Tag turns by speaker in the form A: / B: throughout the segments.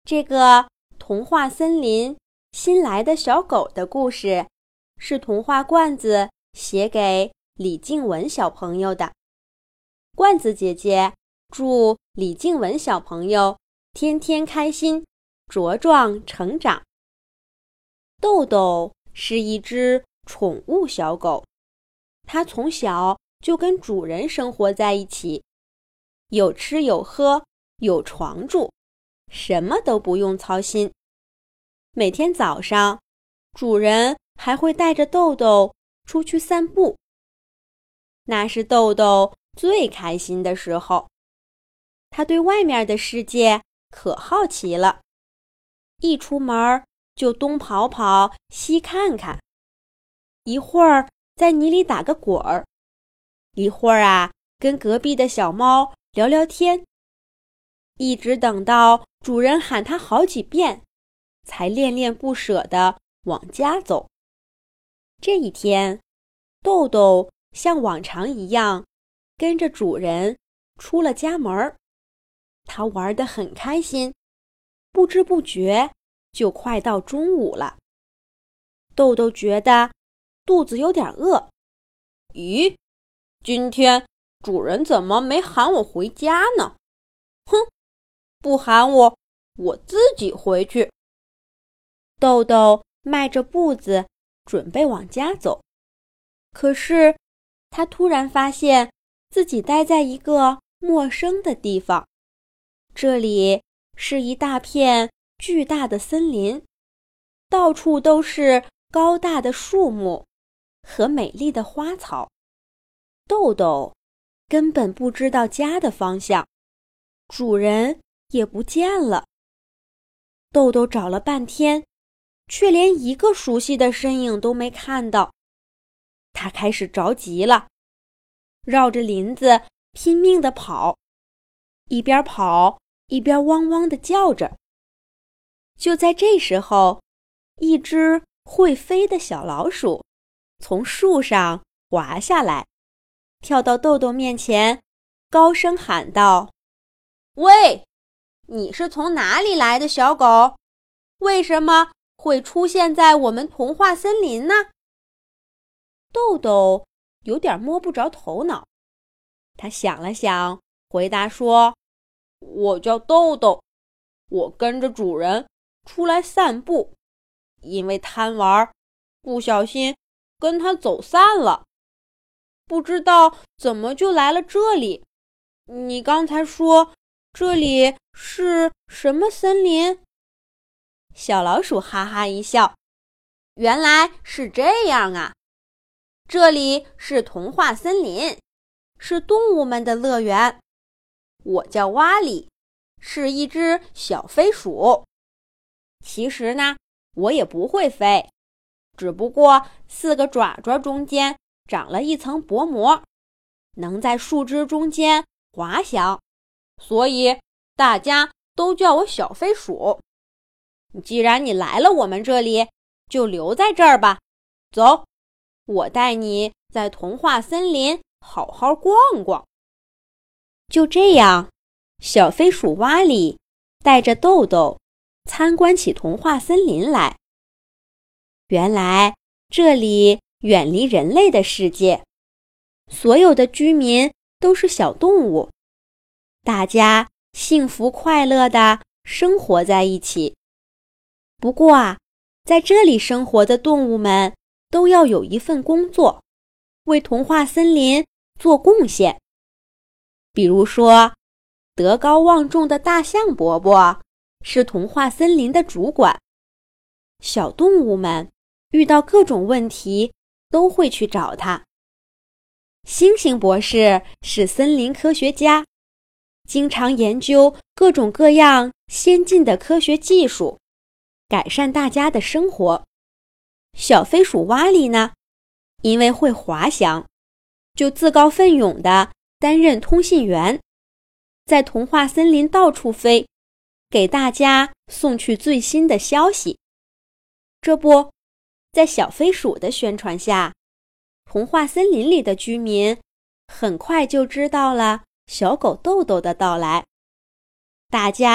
A: 这个童话森林新来的小狗的故事，是童话罐子写给李静文小朋友的。罐子姐姐祝李静文小朋友天天开心，茁壮成长。豆豆是一只宠物小狗，它从小就跟主人生活在一起，有吃有喝，有床住，什么都不用操心。每天早上，主人还会带着豆豆出去散步。那是豆豆最开心的时候，他对外面的世界可好奇了，一出门就东跑跑西看看，一会儿在泥里打个滚儿，一会儿跟隔壁的小猫聊聊天，一直等到主人喊他好几遍，才恋恋不舍地往家走。这一天，豆豆像往常一样跟着主人出了家门，他玩得很开心，不知不觉就快到中午了。豆豆觉得肚子有点饿，咦，今天主人怎么没喊我回家呢？哼，不喊我，我自己回去。豆豆迈着步子准备往家走，可是他突然发现自己待在一个陌生的地方。这里是一大片巨大的森林，到处都是高大的树木和美丽的花草。豆豆根本不知道家的方向，主人也不见了。豆豆找了半天，却连一个熟悉的身影都没看到。他开始着急了，绕着林子拼命地跑，一边跑一边汪汪地叫着。就在这时候，一只会飞的小老鼠从树上滑下来，跳到豆豆面前，高声喊道：喂，你是从哪里来的小狗？为什么会出现在我们童话森林呢？豆豆有点摸不着头脑，他想了想，回答说：我叫豆豆，我跟着主人出来散步，因为贪玩，不小心跟他走散了，不知道怎么就来了这里。你刚才说这里是什么森林？小老鼠哈哈一笑，原来是这样啊！这里是童话森林，是动物们的乐园。我叫蛙里，是一只小飞鼠。其实呢，我也不会飞，只不过4个爪爪中间长了一层薄膜，能在树枝中间滑翔，所以大家都叫我小飞鼠。既然你来了我们这里，就留在这儿吧。走，我带你在童话森林好好逛逛。就这样，小飞鼠蛙里带着豆豆参观起童话森林来。原来这里远离人类的世界，所有的居民都是小动物，大家幸福快乐地生活在一起。不过在这里生活的动物们都要有一份工作，为童话森林做贡献。比如说，德高望重的大象伯伯是童话森林的主管，小动物们遇到各种问题都会去找他。星星博士是森林科学家，经常研究各种各样先进的科学技术，改善大家的生活。小飞鼠蛙里呢，因为会滑翔，就自告奋勇地担任通信员，在童话森林到处飞，给大家送去最新的消息。这不，在小飞鼠的宣传下，童话森林里的居民很快就知道了小狗豆豆的到来，大家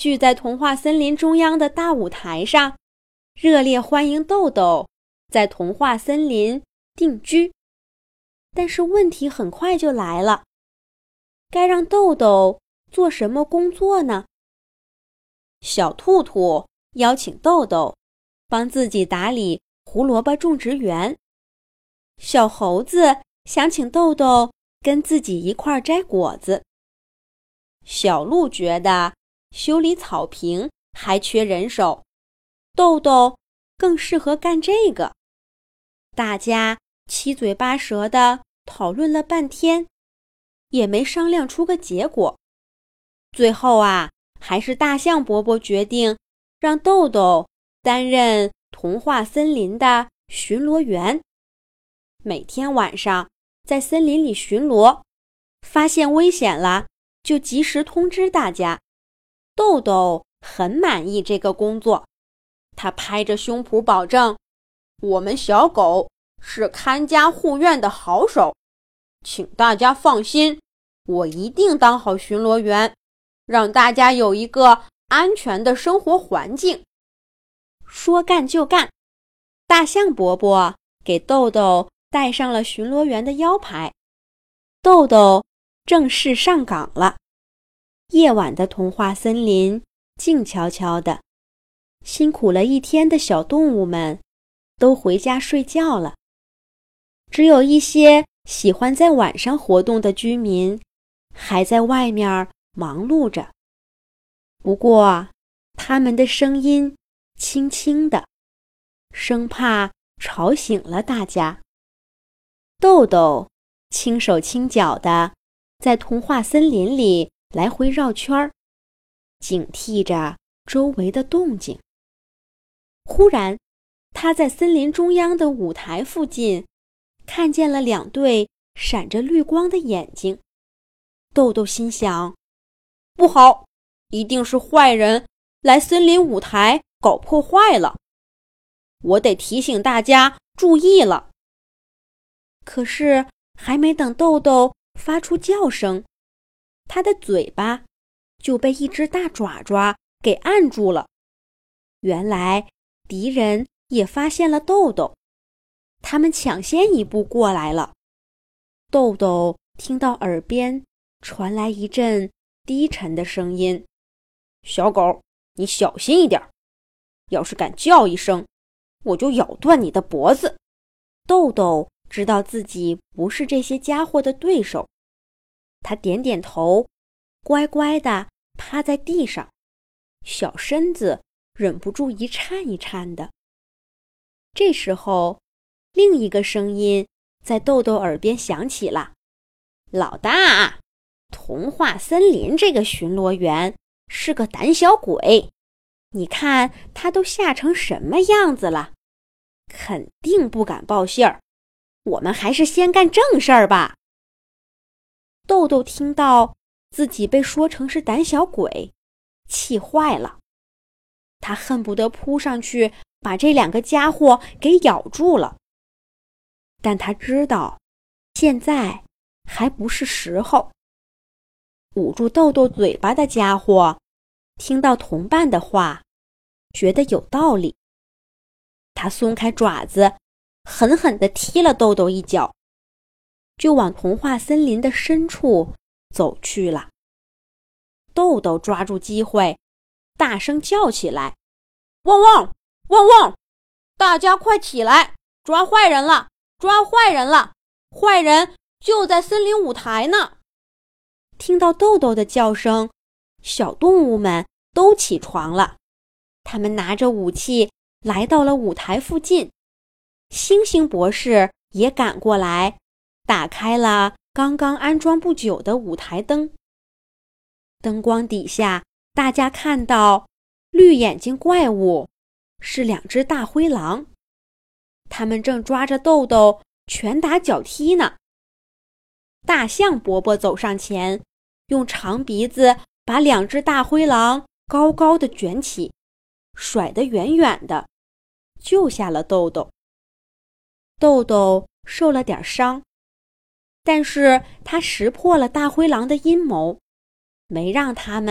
A: 聚在童话森林中央的大舞台上，热烈欢迎豆豆在童话森林定居。但是问题很快就来了，该让豆豆做什么工作呢？小兔兔邀请豆豆帮自己打理胡萝卜种植园，小猴子想请豆豆跟自己一块摘果子，小鹿觉得修理草坪还缺人手，豆豆更适合干这个。大家七嘴八舌地讨论了半天，也没商量出个结果。最后还是大象伯伯决定让豆豆担任童话森林的巡逻员，每天晚上在森林里巡逻，发现危险了就及时通知大家。豆豆很满意这个工作，他拍着胸脯保证，我们小狗是看家护院的好手，请大家放心，我一定当好巡逻员，让大家有一个安全的生活环境。说干就干，大象伯伯给豆豆戴上了巡逻员的腰牌，豆豆正式上岗了。夜晚的童话森林静悄悄的，辛苦了一天的小动物们都回家睡觉了，只有一些喜欢在晚上活动的居民还在外面忙碌着。不过他们的声音轻轻的，生怕吵醒了大家。豆豆轻手轻脚的在童话森林里来回绕圈，警惕着周围的动静。忽然，他在森林中央的舞台附近看见了两对闪着绿光的眼睛。豆豆心想，不好，一定是坏人来森林舞台搞破坏了，我得提醒大家注意了。可是还没等豆豆发出叫声，他的嘴巴就被一只大爪爪给按住了。原来敌人也发现了豆豆，他们抢先一步过来了。豆豆听到耳边传来一阵低沉的声音，小狗，你小心一点，要是敢叫一声，我就咬断你的脖子。豆豆知道自己不是这些家伙的对手，他点点头，乖乖地趴在地上，小身子忍不住一颤一颤的。这时候，另一个声音在豆豆耳边响起了，老大，童话森林这个巡逻员是个胆小鬼，你看他都吓成什么样子了，肯定不敢报信儿，我们还是先干正事儿吧。豆豆听到自己被说成是胆小鬼，气坏了，他恨不得扑上去把这两个家伙给咬住了。但他知道现在还不是时候。捂住豆豆嘴巴的家伙听到同伴的话，觉得有道理，他松开爪子，狠狠地踢了豆豆一脚，就往童话森林的深处走去了。豆豆抓住机会，大声叫起来，汪汪汪汪，大家快起来，抓坏人了，抓坏人了，坏人就在森林舞台呢。听到豆豆的叫声，小动物们都起床了，他们拿着武器来到了舞台附近。星星博士也赶过来，打开了刚刚安装不久的舞台灯。灯光底下，大家看到绿眼睛怪物是两只大灰狼，他们正抓着豆豆拳打脚踢呢。大象伯伯走上前，用长鼻子把两只大灰狼高高的卷起，甩得远远的，救下了豆豆。豆豆受了点伤，但是他识破了大灰狼的阴谋，没让他们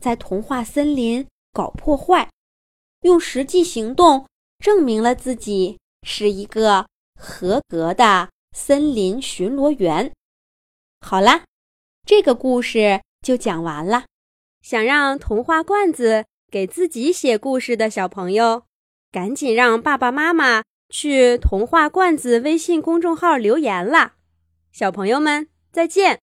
A: 在童话森林搞破坏，用实际行动证明了自己是一个合格的森林巡逻员。好啦，这个故事就讲完了。想让童话罐子给自己写故事的小朋友，赶紧让爸爸妈妈去童话罐子微信公众号留言啦。小朋友们，再见。